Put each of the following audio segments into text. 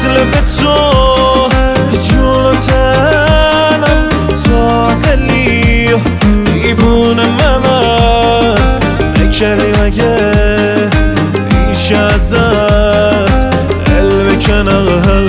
وصل به تو جلوترم تا خیلی دیوونه من نکردی مگه میشه ازت دل بکنم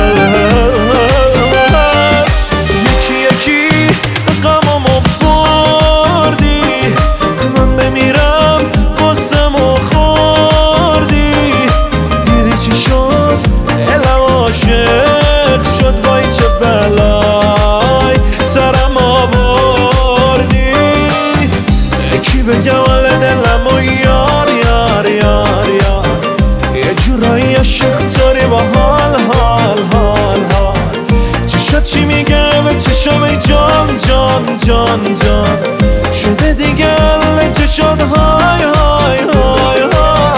یکی یکی غمامو بردی من بمیرم قصه‌مو خوردی دیدی چی شد دلم عاشق شد وای چه بلای سرم آوردی کی بگم حال دلمو یار یار یار یار یه جورایی عاشق داری با حال حال حال حال چشات چی میگه به چشام ای جان جان جان جان شده دیگه حل چشات های های های های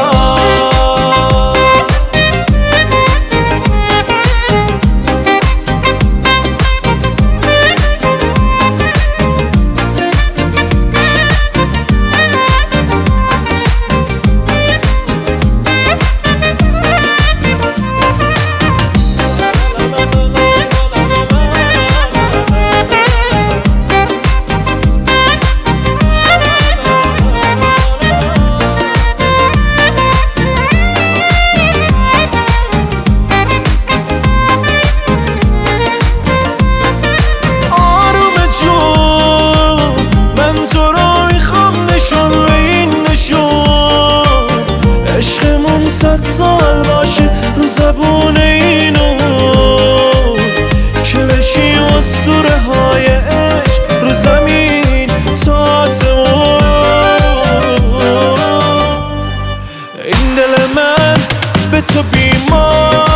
صد سال باشه رو زبون اینو که بشی اسطوره های عشق رو زمین تا آسمون این دل من به تو بیمار